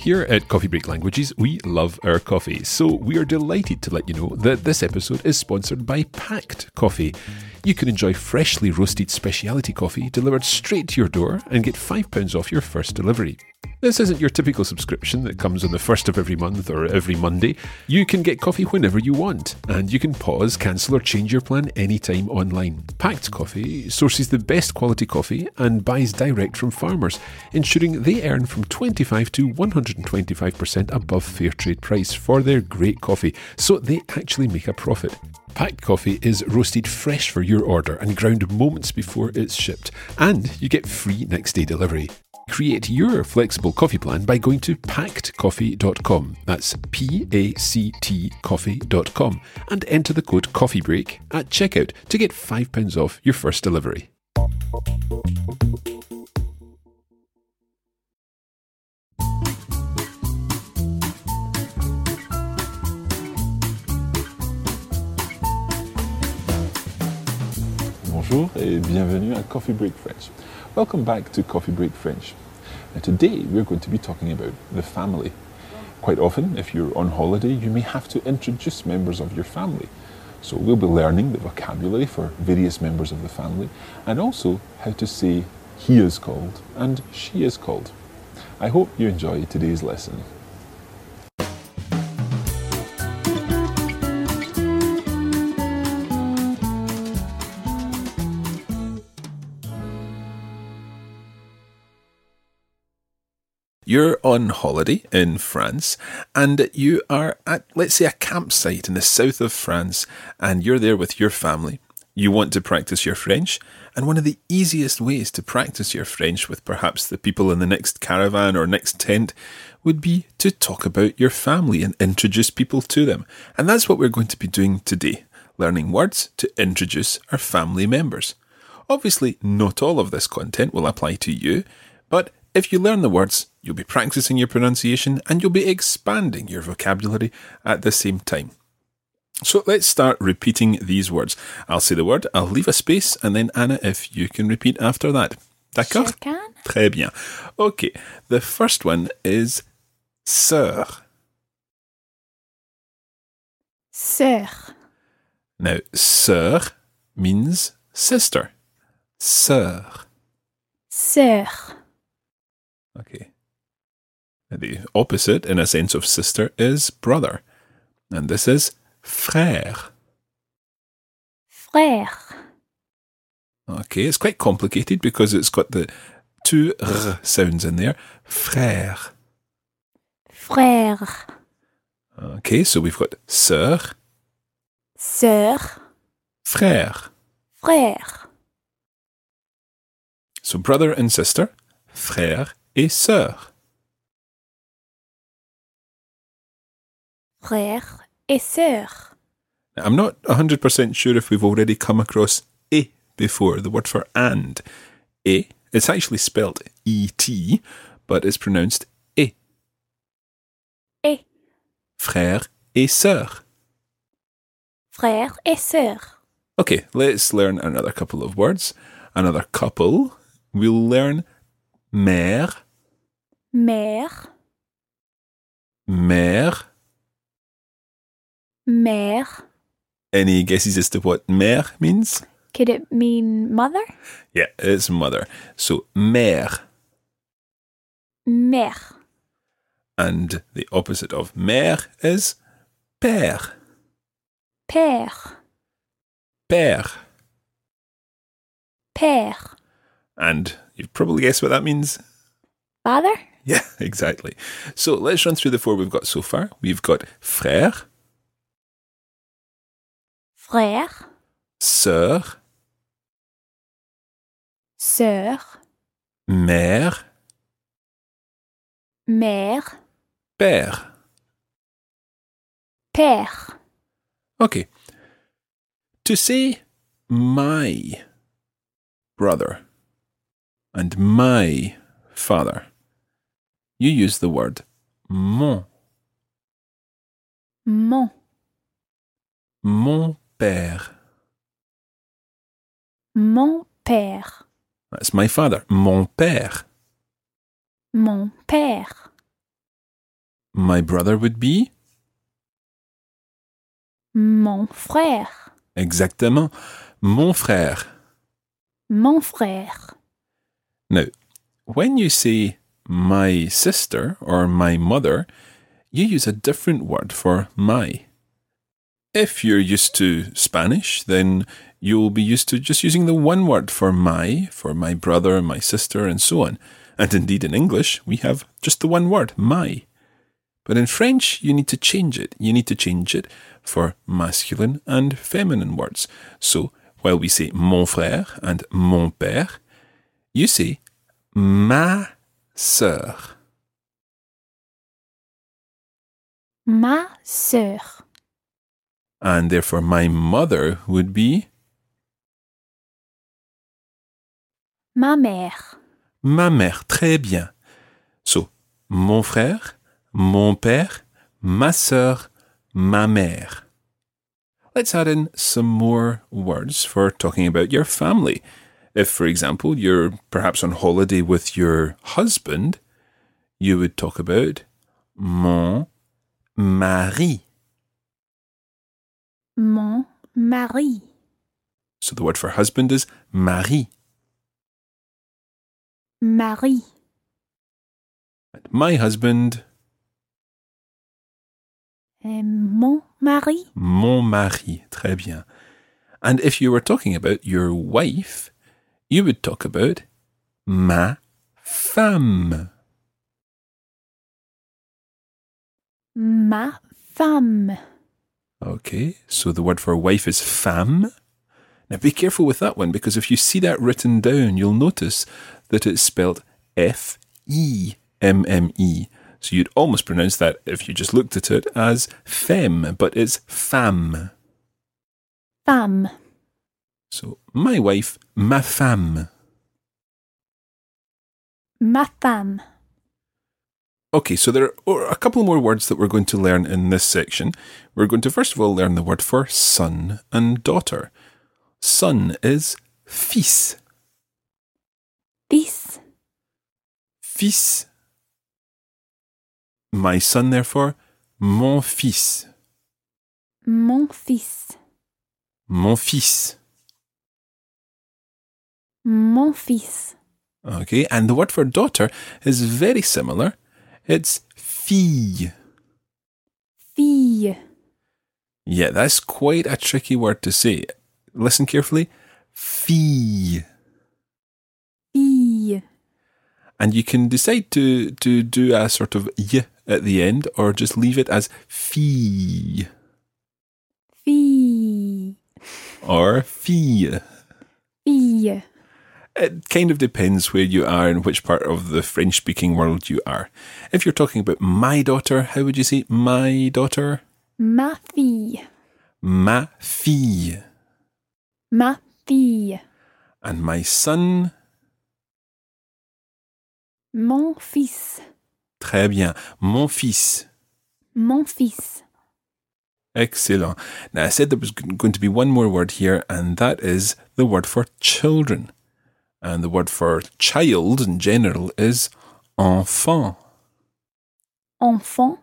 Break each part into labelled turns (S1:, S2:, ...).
S1: Here at Coffee Break Languages, we love our coffee, so we are delighted to let you know that this episode is sponsored by Pact Coffee. You can enjoy freshly roasted specialty coffee delivered straight to your door and get £5 off your first delivery. This isn't your typical subscription that comes on the first of every month or every Monday. You can get coffee whenever you want, and you can pause, cancel or change your plan anytime online. Pact Coffee sources the best quality coffee and buys direct from farmers, ensuring they earn from 25 to 125% above fair trade price for their great coffee, so they actually make a profit. Pact Coffee is roasted fresh for your order and ground moments before it's shipped, and you get free next day delivery. Create your flexible coffee plan by going to pactcoffee.com, that's PACT coffee.com, and enter the code COFFEEBREAK at checkout to get £5 off your first delivery.
S2: Bonjour et bienvenue à Coffee Break French. Welcome back to Coffee Break French. Now today we're going to be talking about the family. Quite often, if you're on holiday, you may have to introduce members of your family. So we'll be learning the vocabulary for various members of the family and also how to say he is called and she is called. I hope you enjoy today's lesson.
S1: You're on holiday in France and you are at, let's say, a campsite in the south of France and you're there with your family. You want to practice your French, and one of the easiest ways to practice your French with perhaps the people in the next caravan or next tent would be to talk about your family and introduce people to them. And that's what we're going to be doing today, learning words to introduce our family members. Obviously, not all of this content will apply to you, but if you learn the words, you'll be practicing your pronunciation and you'll be expanding your vocabulary at the same time. So let's start repeating these words. I'll say the word, I'll leave a space, and then Anna, if you can repeat after that. D'accord?
S3: Je can.
S1: Très bien. Okay, the first one is sœur.
S3: Sœur.
S1: Now, sœur means sister. Sœur.
S3: Sœur.
S1: Okay. The opposite, in a sense of sister, is brother. And this is frère.
S3: Frère.
S1: Okay, it's quite complicated because it's got the two r sounds in there. Frère.
S3: Frère.
S1: Okay, so we've got sœur,
S3: Sœur.
S1: frère.
S3: Frère.
S1: So brother and sister, frère et sœur.
S3: Frère et sœur.
S1: Now, I'm not 100% sure if we've already come across et before, the word for and. Et, it's actually spelled E-T, but it's pronounced et.
S3: Et.
S1: Frère et sœur.
S3: Frère et sœur.
S1: Okay, let's learn another couple of words. Another couple. We'll learn mère,
S3: Mère.
S1: mère.
S3: Mère.
S1: Any guesses as to what mère means?
S3: Could it mean mother?
S1: Yeah, it's mother. So mère.
S3: Mère.
S1: And the opposite of mère is père.
S3: Père.
S1: Père.
S3: Père.
S1: And you've probably guessed what that means.
S3: Father?
S1: Yeah, exactly. So let's run through the four we've got so far. We've got frère,
S3: Frère.
S1: sœur,
S3: Sœur.
S1: mère,
S3: Mère.
S1: père.
S3: Père.
S1: Okay. To say my brother and my father, you use the word mon.
S3: Mon.
S1: Mon père.
S3: Mon père.
S1: That's my father. Mon père.
S3: Mon père.
S2: My brother would be?
S3: Mon frère.
S2: Exactement. Mon frère.
S3: Mon frère.
S2: Now, when you say my sister or my mother, you use a different word for my. If you're used to Spanish, then you'll be used to just using the one word for my brother, my sister, and so on. And indeed in English, we have just the one word, my. But in French, you need to change it. You need to change it for masculine and feminine words. So while we say mon frère and mon père, you say ma sœur.
S3: Ma sœur.
S2: And therefore my mother would be
S3: Ma mère.
S2: ma mère. Très bien. So, mon frère, mon père, ma sœur, ma mère. Let's add in some more words for talking about your family. If, for example, you're perhaps on holiday with your husband, you would talk about mon mari.
S3: Mon mari.
S2: So the word for husband is mari.
S3: Mari.
S2: And my husband,
S3: Mon mari.
S2: mon mari. Très bien. And if you were talking about your wife, you would talk about ma femme.
S3: Ma femme.
S2: Okay, so the word for wife is femme. Now be careful with that one, because if you see that written down, you'll notice that it's spelled F-E-M-M-E. So you'd almost pronounce that, if you just looked at it, as femme, but it's femme.
S3: Femme.
S2: So my wife, ma femme.
S3: Ma femme.
S2: Okay, so there are a couple more words that we're going to learn in this section. We're going to first of all learn the word for son and daughter. Son is fils.
S3: Fils.
S2: Fils. My son, therefore, mon fils.
S3: Mon fils.
S2: Mon fils.
S3: Mon fils.
S2: Okay, and the word for daughter is very similar. It's fille.
S3: Fille.
S2: Yeah, that's quite a tricky word to say. Listen carefully. Fille.
S3: Fille.
S2: And you can decide to do a sort of y at the end, or just leave it as fille
S3: Fille.
S2: or fille.
S3: Fille.
S2: It kind of depends where you are and which part of the French-speaking world you are. If you're talking about my daughter, how would you say my daughter?
S3: Ma fille.
S2: Ma fille.
S3: Ma fille.
S2: And my son?
S3: Mon fils.
S2: Très bien. Mon fils.
S3: Mon fils.
S2: Excellent. Now, I said there was going to be one more word here, and that is the word for children. And the word for child in general is enfant.
S3: Enfant.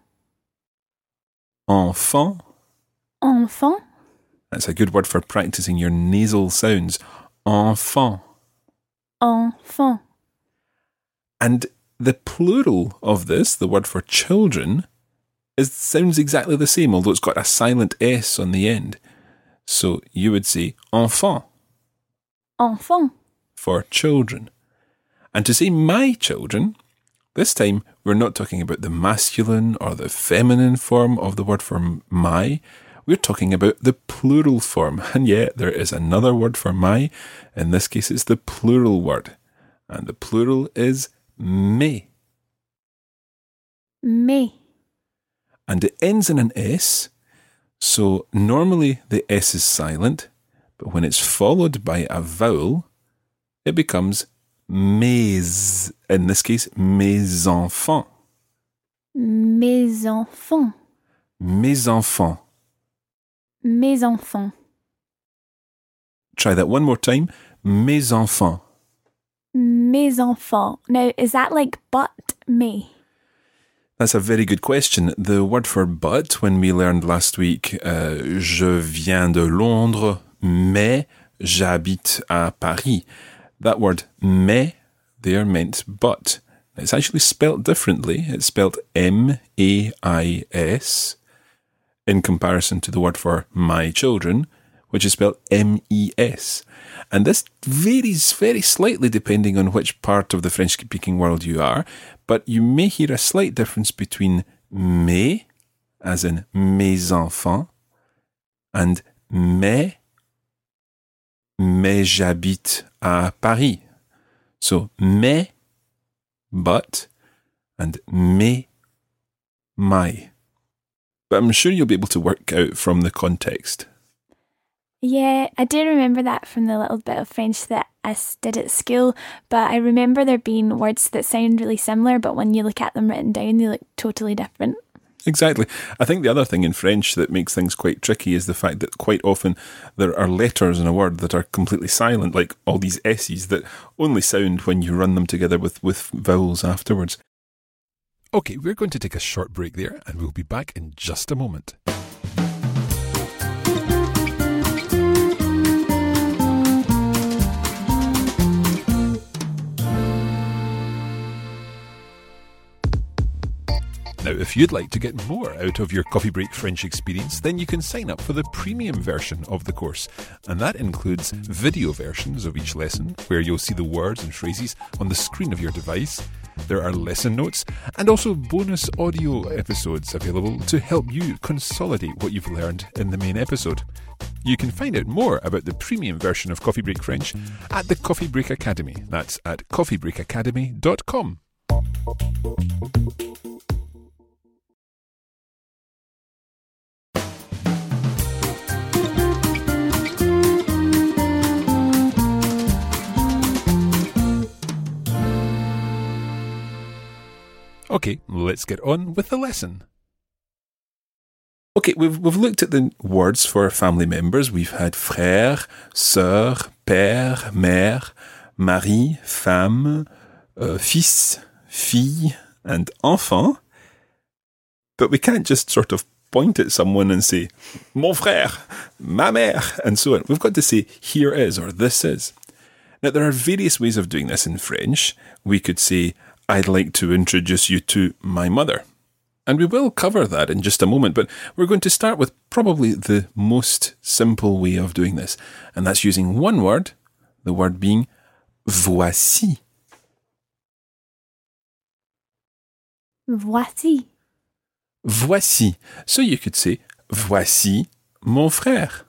S2: Enfant.
S3: Enfant.
S2: That's a good word for practicing your nasal sounds. Enfant.
S3: Enfant.
S2: And the plural of this, the word for children, sounds exactly the same, although it's got a silent S on the end. So you would say enfant.
S3: Enfant.
S2: For children. And to say my children, this time we're not talking about the masculine or the feminine form of the word for my. We're talking about the plural form. And yet there is another word for my. In this case, it's the plural word. And the plural is mes.
S3: Mes.
S2: And it ends in an S. So normally the S is silent, but when it's followed by a vowel, it becomes mes. In this case, mes enfants.
S3: Mes enfants.
S2: Mes enfants.
S3: Mes enfants.
S2: Try that one more time. Mes enfants.
S3: Mes enfants. Now, is that like but me?
S1: That's a very good question. The word for but, when we learned last week, je viens de Londres, mais j'habite à Paris. That word mais there meant but. It's actually spelt differently. It's spelt M-A-I-S in comparison to the word for my children, which is spelled M-E-S. And this varies very slightly depending on which part of the French-speaking world you are, but you may hear a slight difference between mes, as in mes enfants, and mais j'habite à Paris. So, mais, but, and mes, my. But I'm sure you'll be able to work out from the context.
S3: Yeah, I do remember that from the little bit of French that I did at school, but I remember there being words that sound really similar, but when you look at them written down, they look totally different.
S1: Exactly. I think the other thing in French that makes things quite tricky is the fact that quite often there are letters in a word that are completely silent, like all these S's that only sound when you run them together with vowels afterwards. Okay, we're going to take a short break there and we'll be back in just a moment. Now, if you'd like to get more out of your Coffee Break French experience, then you can sign up for the premium version of the course. And that includes video versions of each lesson, where you'll see the words and phrases on the screen of your device. There are lesson notes and also bonus audio episodes available to help you consolidate what you've learned in the main episode. You can find out more about the premium version of Coffee Break French at the Coffee Break Academy. That's at coffeebreakacademy.com. Okay, let's get on with the lesson. Okay, we've looked at the words for family members. We've had frère, sœur, père, mère, mari, femme, fils, fille, and enfant. But we can't just sort of point at someone and say, mon frère, ma mère, and so on. We've got to say, here is, or this is. Now, there are various ways of doing this in French. We could say, I'd like to introduce you to my mother. And we will cover that in just a moment, but we're going to start with probably the most simple way of doing this. And that's using one word, the word being voici.
S3: Voici.
S1: Voici. So you could say, voici mon frère.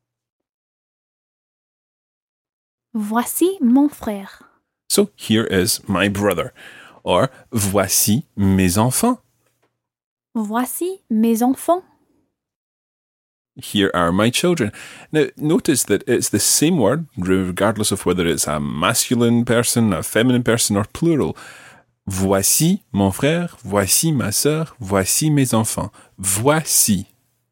S3: Voici mon frère.
S1: So here is my brother. Or, voici mes enfants.
S3: Voici mes enfants.
S1: Here are my children. Now, notice that it's the same word, regardless of whether it's a masculine person, a feminine person, or plural. Voici mon frère, voici ma sœur, voici mes enfants. Voici.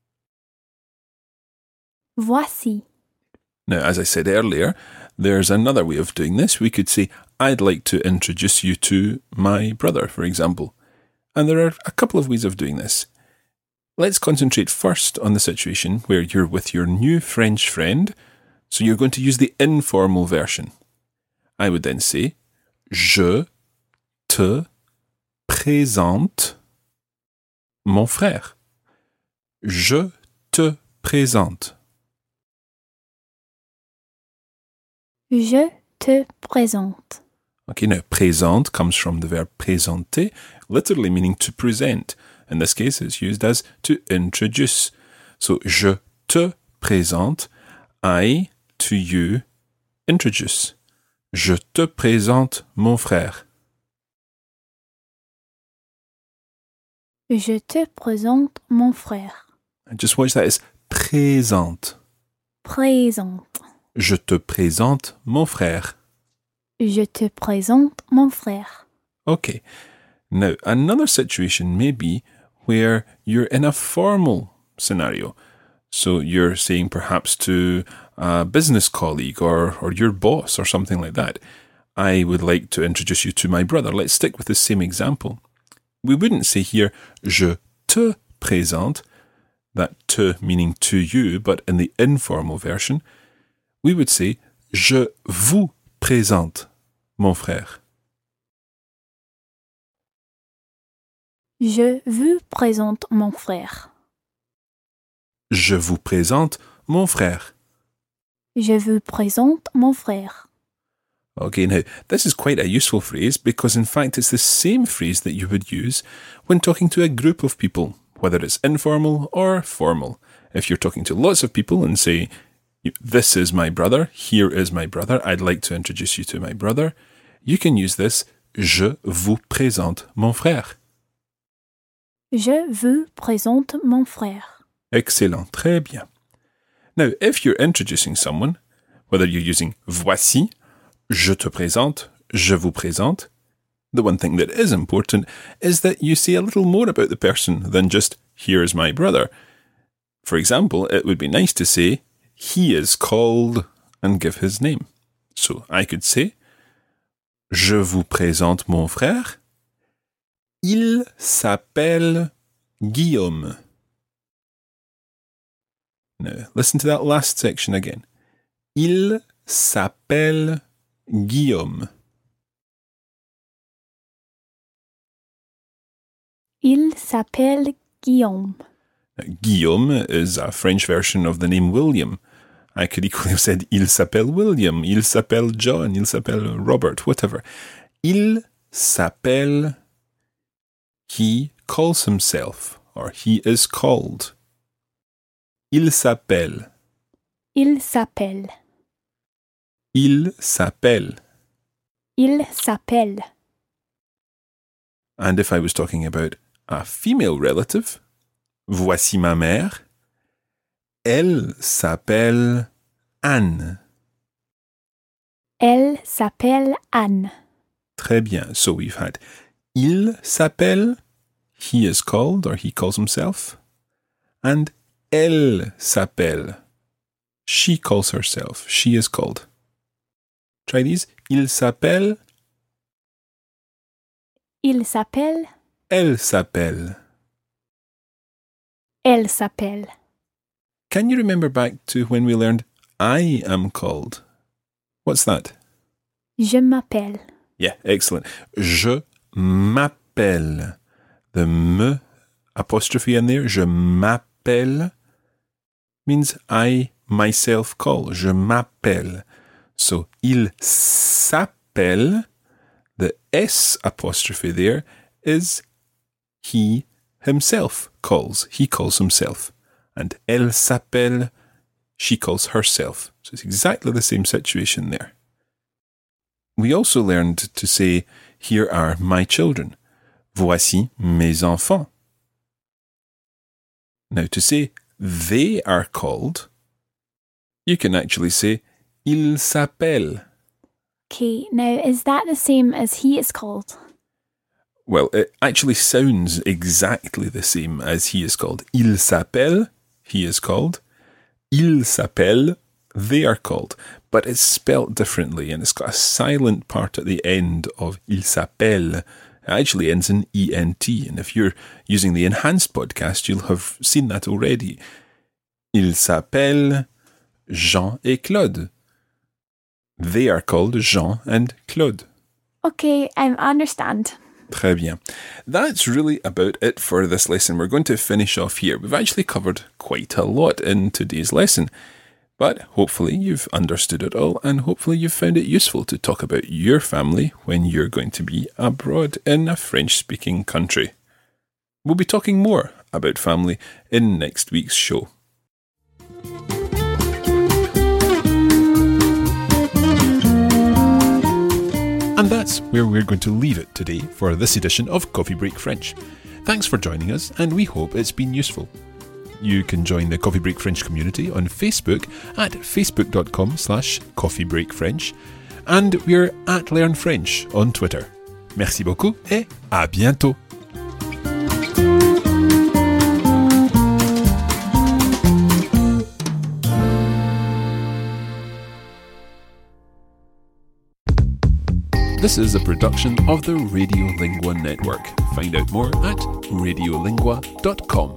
S3: Voici.
S1: Now, as I said earlier, there's another way of doing this. We could say, I'd like to introduce you to my brother, for example. And there are a couple of ways of doing this. Let's concentrate first on the situation where you're with your new French friend. So you're going to use the informal version. I would then say, je te présente mon frère. Je te présente.
S3: Je te présente.
S1: Okay, now présente comes from the verb présenter, literally meaning to present. In this case, it's used as to introduce. So, je te présente, I to you introduce. Je te présente mon frère.
S3: Je te présente mon frère.
S1: And just watch that as présente.
S3: Présente.
S1: Je te présente mon frère.
S3: Je te présente mon frère.
S1: Okay. Now, another situation may be where you're in a formal scenario. So you're saying perhaps to a business colleague or your boss or something like that, I would like to introduce you to my brother. Let's stick with the same example.
S2: We wouldn't say here, je te présente, that te meaning to you, but in the informal version, we would say, je vous présente, mon frère.
S3: Je vous présente mon frère.
S2: Je vous présente mon frère.
S3: Je vous présente mon frère.
S2: Okay, now, this is quite a useful phrase because, in fact, it's the same phrase that you would use when talking to a group of people, whether it's informal or formal. If you're talking to lots of people and say, this is my brother, here is my brother, I'd like to introduce you to my brother, you can use this, je vous présente mon frère.
S3: Je vous présente mon frère.
S2: Excellent, très bien. Now, if you're introducing someone, whether you're using voici, je te présente, je vous présente, the one thing that is important is that you say a little more about the person than just, here is my brother. For example, it would be nice to say, he is called, and give his name. So I could say, je vous présente mon frère. Il s'appelle Guillaume. Now, listen to that last section again. Il s'appelle Guillaume.
S3: Il s'appelle Guillaume.
S2: Guillaume is a French version of the name William. I could equally have said, il s'appelle William, il s'appelle John, il s'appelle Robert, whatever. Il s'appelle, he calls himself, or he is called. Il s'appelle.
S3: Il s'appelle.
S2: Il s'appelle.
S3: Il s'appelle.
S2: And if I was talking about a female relative, voici ma mère. Elle s'appelle Anne.
S3: Elle s'appelle Anne.
S2: Très bien. So we've had il s'appelle, he is called, or he calls himself. And elle s'appelle, she calls herself, she is called. Try these. Il s'appelle.
S3: Il s'appelle.
S2: Elle s'appelle.
S3: Elle s'appelle.
S2: Can you remember back to when we learned I am called? What's that?
S3: Je m'appelle.
S2: Yeah, excellent. Je m'appelle. The m apostrophe in there, je m'appelle, means I myself call. Je m'appelle. So, il s'appelle, the S apostrophe there is he himself calls. He calls himself. And elle s'appelle, she calls herself. So it's exactly the same situation there. We also learned to say, here are my children. Voici mes enfants. Now to say, they are called, you can actually say, il s'appelle.
S3: Okay, now is that the same as he is called?
S2: Well, it actually sounds exactly the same as he is called. Il s'appelle, he is called. Il s'appelle, they are called. But it's spelt differently, and it's got a silent part at the end of il s'appelle. It actually ends in ENT, and if you're using the enhanced podcast, you'll have seen that already. Il s'appelle Jean et Claude. They are called Jean and Claude.
S3: Okay, I understand.
S2: Très bien. That's really about it for this lesson. We're going to finish off here. We've actually covered quite a lot in today's lesson, but hopefully you've understood it all, and hopefully you've found it useful to talk about your family when you're going to be abroad in a French-speaking country. We'll be talking more about family in next week's show. And that's where we're going to leave it today for this edition of Coffee Break French. Thanks for joining us, and we hope it's been useful. You can join the Coffee Break French community on Facebook at facebook.com/coffeebreakfrench, and we're at Learn French on Twitter. Merci beaucoup et à bientôt.
S1: This is a production of the Radiolingua Network. Find out more at radiolingua.com.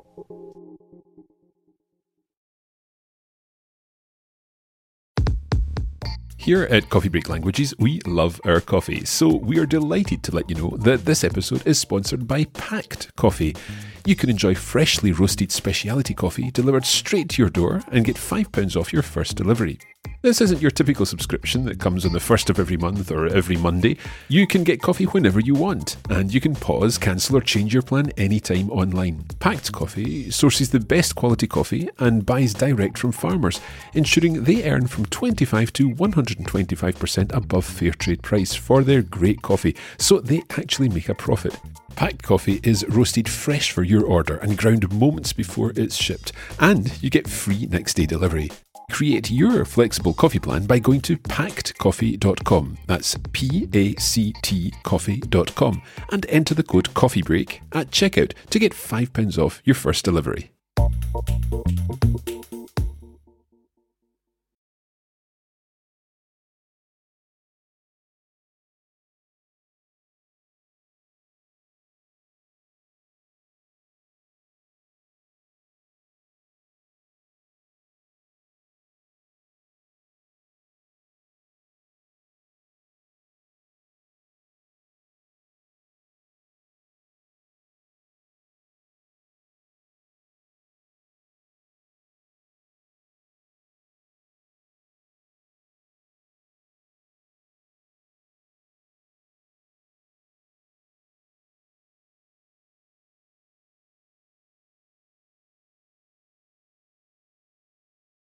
S1: Here at Coffee Break Languages, we love our coffee, so we are delighted to let you know that this episode is sponsored by Pact Coffee. You can enjoy freshly roasted specialty coffee delivered straight to your door and get £5 off your first delivery. This isn't your typical subscription that comes on the first of every month or every Monday. You can get coffee whenever you want, and you can pause, cancel or change your plan anytime online. Pact Coffee sources the best quality coffee and buys direct from farmers, ensuring they earn from 25 to 125% above fair trade price for their great coffee, so they actually make a profit. Pact Coffee is roasted fresh for your order and ground moments before it's shipped, and you get free next day delivery. Create your flexible coffee plan by going to pactcoffee.com. That's PACT coffee.com and enter the code COFFEEBREAK at checkout to get £5 off your first delivery.